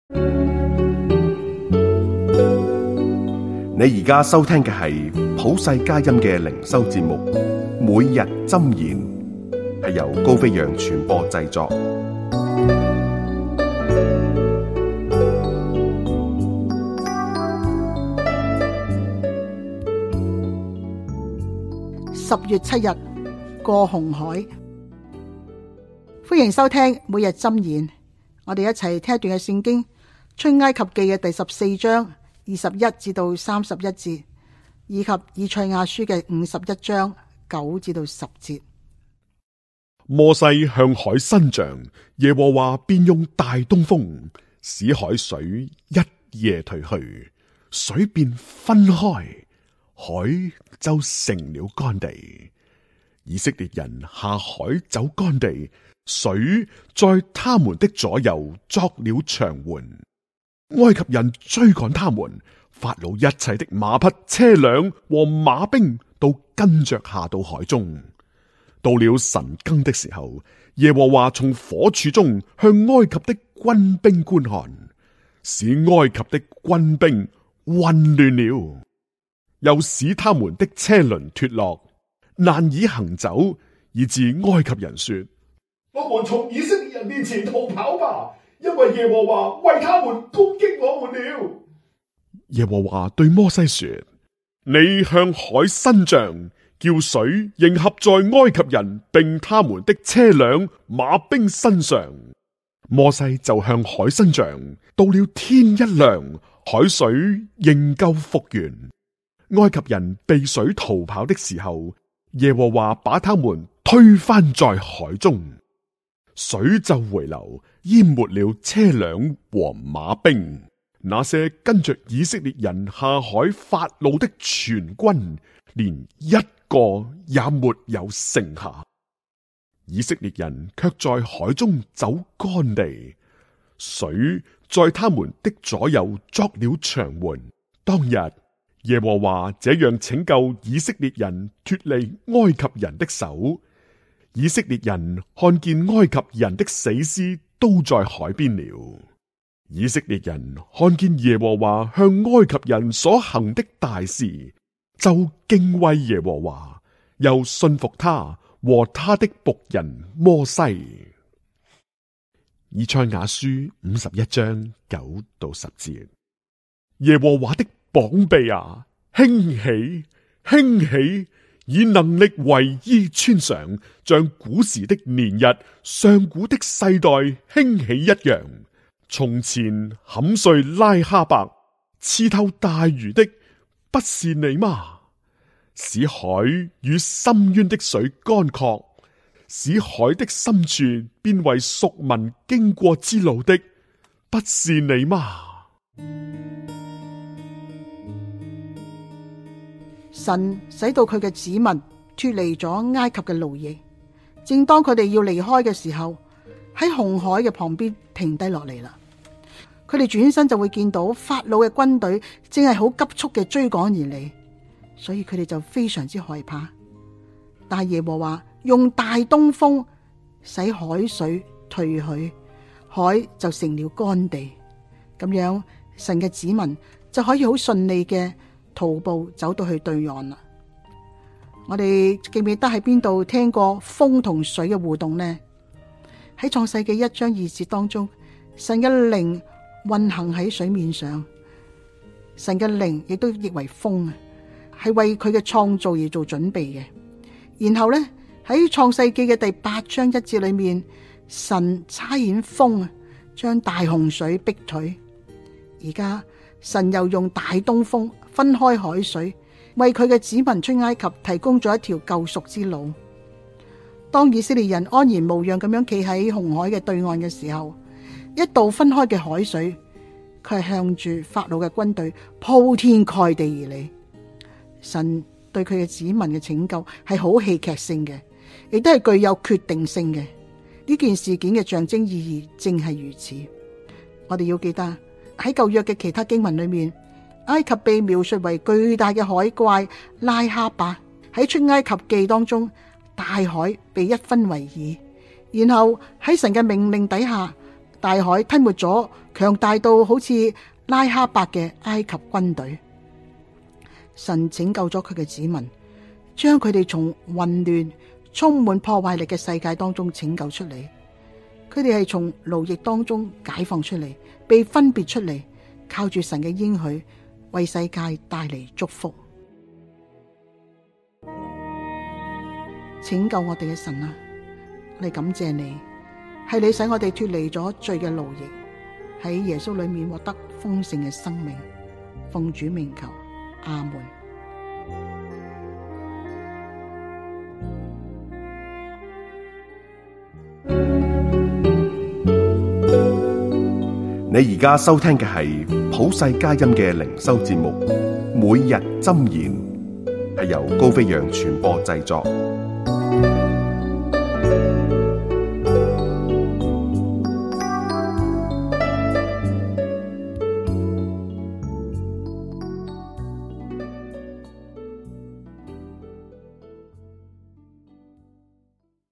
你而家收聽嘅係普世佳音嘅靈修節目，每日箴言，係由高飛揚傳播製作。 10月7日過紅海，歡迎收聽每日箴言。我哋一齊聽一段嘅聖經，出埃及記嘅第14章21至到31節，以及以賽亞書嘅51章9至到10節。 摩西向海伸杖，耶和華便用大東風使海水一夜退去，水便分開，海就成了乾地。以色列人下海走乾地，水在他們的左右作了牆垣。埃及人追趕他們，法老一切的馬匹、車輛和馬兵都跟着下到海中。到了晨更的時候，耶和華從火柱中向埃及的軍兵觀看，使埃及的軍兵混亂了，又使他們的車輪脫落，難以行走，以致埃及人說： 我們從以色列人面前逃跑吧，因為耶和華為他們攻擊我們了。 耶和華對摩西說：你向海伸杖，叫水迎合在埃及人並他們的車輛馬兵身上。摩西就向海伸杖，到了天一亮，海水仍舊復原。埃及人避水逃跑的時候，耶和華把他們推翻在海中，水就回流，淹沒了車輛和馬兵。那些跟着以色列人下海法老的全軍，連一個也沒有剩下。以色列人卻在海中走乾地，水在他們的左右作了牆垣。當日耶和華這樣拯救以色列人脫離埃及人的手。以色列人看見埃及人的死屍都在海邊了。以色列人看見耶和華向埃及人所行的大事，就敬畏耶和華，又信服他和他的僕人摩西。以賽亞書51章9到10節：耶和華的膀臂啊，興起，興起！以能力為衣穿上，像古時的年日、上古的世代興起一樣。從前砍碎拉哈伯、刺透大魚的，不是你嗎？使海與深淵的水乾涸，使海的深處變為贖民經過之路的，不是你嗎？ 神使到佢嘅子民脫離咗埃及嘅奴役，正當佢哋要離開嘅時候，喺紅海嘅旁邊停低落嚟啦。佢哋轉身就會見到法老嘅軍隊正係好急速嘅追趕而嚟，所以佢哋就非常之害怕。但係耶和華用大東風使海水退去，海就成了乾地，咁樣神嘅子民就可以好順利嘅徒步走到去對岸啦。我哋記唔記得喺邊度聽過風同水嘅互動呢？喺創世記1章2節當中，神嘅靈運行喺水面上，神嘅靈亦都譯為風啊，係為佢嘅創造而做準備嘅。然後呢，喺創世記嘅第8章1節裏面，神差遣風啊，將大洪水逼退。而家神又用大東風分開海水，為佢嘅子民出埃及提供咗一條救贖之路。當以色列人安然無恙咁樣企喺紅海嘅對岸嘅時候，一道分開嘅海水，佢係向住法老嘅軍隊鋪天蓋地而嚟。神對佢嘅子民嘅拯救係好戲劇性嘅，亦都係具有決定性嘅。呢件事件嘅象徵意義正係如此。我哋要記得喺舊約嘅其他經文裏面，埃及被描述為巨大嘅海怪拉哈伯。喺出埃及記當中，大海被一分為二，然後喺神嘅命令底下， 大海吞沒咗強大到好似拉哈伯嘅埃及軍隊。神拯救咗佢嘅子民，將佢哋從混亂、充滿破壞力嘅世界當中拯救出嚟。佢哋係從奴役當中解放出嚟，被分別出嚟，靠住神嘅應許，為世界帶嚟祝福。拯救我哋嘅神啊，我哋感謝你，係你使我哋脫離咗罪嘅奴役，喺耶穌裏面獲得豐盛嘅生命。奉主名求，阿門。 你而家收聽嘅係普世佳音嘅靈修節目《每日箴言》，係由高飛揚傳播製作。